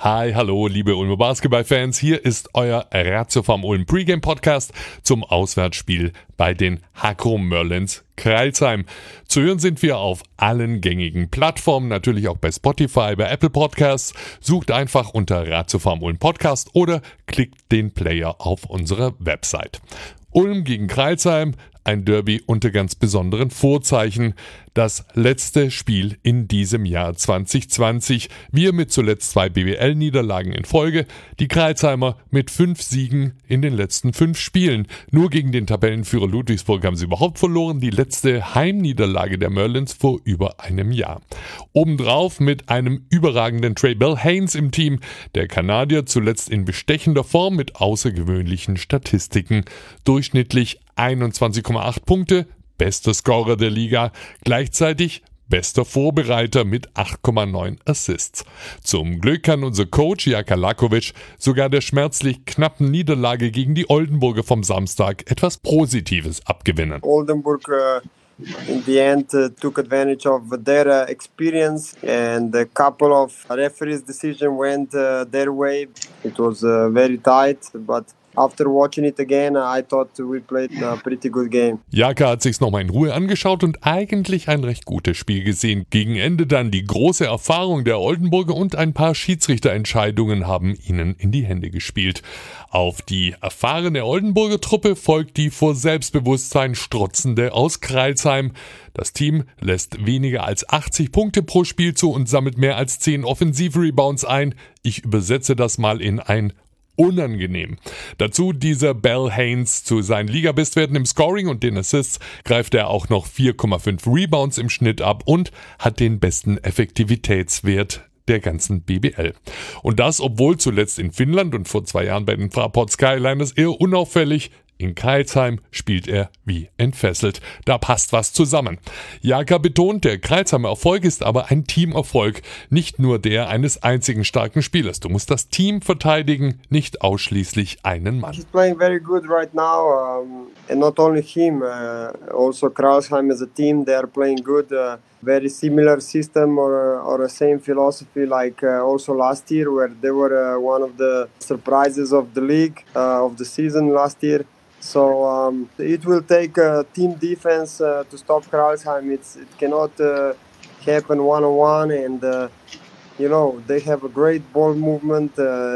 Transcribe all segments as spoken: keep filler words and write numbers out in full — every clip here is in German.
Hi, hallo, liebe Ulmer Basketballfans. Hier ist euer Ratio vom Ulm Pregame Podcast zum Auswärtsspiel bei den Hakro Merlins Crailsheim. Zu hören sind wir auf allen gängigen Plattformen, natürlich auch bei Spotify, bei Apple Podcasts. Sucht einfach unter Ratio vom Ulm Podcast oder klickt den Player auf unserer Website. Ulm gegen Crailsheim, ein Derby unter ganz besonderen Vorzeichen. Das letzte Spiel in diesem Jahr zwanzig zwanzig. Wir mit zuletzt zwei B B L-Niederlagen in Folge. Die Crailsheimer mit fünf Siegen in den letzten fünf Spielen. Nur gegen den Tabellenführer Ludwigsburg haben sie überhaupt verloren. Die letzte Heimniederlage der Merlins vor über einem Jahr. Obendrauf mit einem überragenden Trey Bell Haynes im Team. Der Kanadier zuletzt in bestechender Form mit außergewöhnlichen Statistiken. Durchschnittlich einundzwanzig Komma acht Punkte, bester Scorer der Liga, gleichzeitig bester Vorbereiter mit acht Komma neun Assists. Zum Glück kann unser Coach Jaka Lakovic sogar der schmerzlich knappen Niederlage gegen die Oldenburger vom Samstag etwas Positives abgewinnen. Oldenburg uh, in the end uh, took advantage of their uh, experience and a couple of referees' decision went uh, their way. It was uh, very tight, but after watching it again, I thought we played a pretty good game. Jaka hat sich's nochmal in Ruhe angeschaut und eigentlich ein recht gutes Spiel gesehen. Gegen Ende dann die große Erfahrung der Oldenburger und ein paar Schiedsrichterentscheidungen haben ihnen in die Hände gespielt. Auf die erfahrene Oldenburger Truppe folgt die vor Selbstbewusstsein strotzende aus Crailsheim. Das Team lässt weniger als achtzig Punkte pro Spiel zu und sammelt mehr als zehn Offensiv-Rebounds ein. Ich übersetze das mal in ein unangenehm. Dazu dieser Bell Haynes. Zu seinen Ligabestwerten im Scoring und den Assists greift er auch noch vier Komma fünf Rebounds im Schnitt ab und hat den besten Effektivitätswert der ganzen B B L. Und das, obwohl zuletzt in Finnland und vor zwei Jahren bei den Fraport Skyliners eher unauffällig. In Crailsheim spielt er wie entfesselt. Da passt was zusammen. Jaka betont, der Crailsheimer Erfolg ist aber ein Teamerfolg, nicht nur der eines einzigen starken Spielers. Du musst das Team verteidigen, nicht ausschließlich einen Mann. He's playing very good right now, um, and not only him, uh, also Crailsheim as a team, they are playing good. Uh, very similar system or or a same philosophy like uh, also last year, where they were uh, one of the surprises of the league uh, of the season last year. So um, it will take a team defense uh, to stop Crailsheim. It's, it cannot uh, happen one-on-one, and uh, you know they have a great ball movement.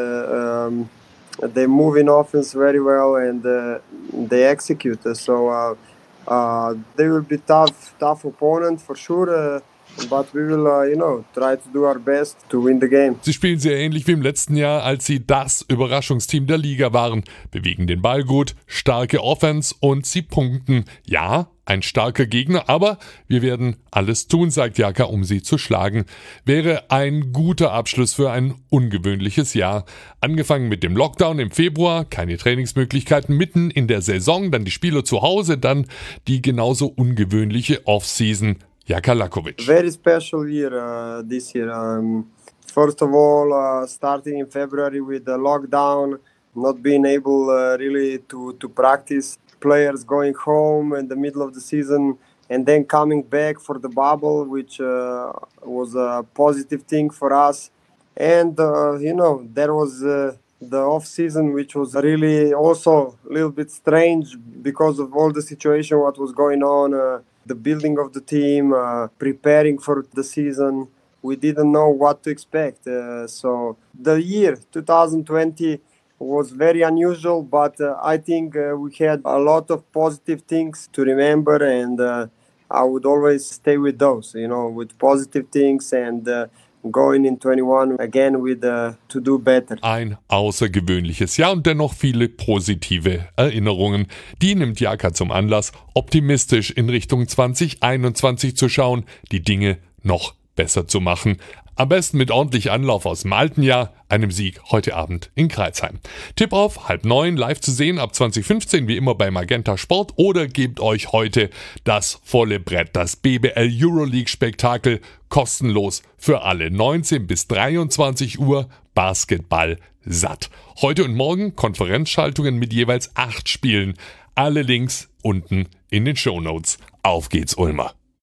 Uh, um, they move in offense very well, and uh, they execute. So uh, uh, they will be tough, tough opponent for sure. Uh, But we will, uh, you know, try to do our best to win the game. Sie spielen sehr ähnlich wie im letzten Jahr, als sie das Überraschungsteam der Liga waren. Bewegen den Ball gut, starke Offense und sie punkten. Ja, ein starker Gegner, aber wir werden alles tun, sagt Jaka, um sie zu schlagen. Wäre ein guter Abschluss für ein ungewöhnliches Jahr. Angefangen mit dem Lockdown im Februar, keine Trainingsmöglichkeiten mitten in der Saison, dann die Spieler zu Hause, dann die genauso ungewöhnliche Offseason. Jaka Lakovic. Very special year uh, this year. Um, first of all, uh, starting in February with the lockdown, not being able uh, really to, to practice, players going home in the middle of the season, and then coming back for the bubble, which uh, was a positive thing for us. And, uh, you know, there was uh, the off-season, which was really also a little bit strange because of all the situation, what was going on. Uh, the building of the team, uh, preparing for the season. We didn't know what to expect. Uh, so the year twenty twenty was very unusual, but uh, I think uh, we had a lot of positive things to remember, and uh, I would always stay with those, you know, with positive things and uh, going in twenty-one again with uh, to do better. Ein außergewöhnliches Jahr und dennoch viele positive Erinnerungen. Die nimmt Jaka zum Anlass, optimistisch in Richtung zwanzig einundzwanzig zu schauen, die Dinge noch besser zu machen. Am besten mit ordentlich Anlauf aus dem alten Jahr, einem Sieg heute Abend in Crailsheim. Tipp auf, halb neun, live zu sehen ab zwanzig fünfzehn, wie immer bei Magenta Sport, oder gebt euch heute das volle Brett, das B B L Euroleague Spektakel, kostenlos für alle, neunzehn bis dreiundzwanzig Uhr, Basketball satt. Heute und morgen Konferenzschaltungen mit jeweils acht Spielen. Alle Links unten in den Shownotes. Auf geht's, Ulmer!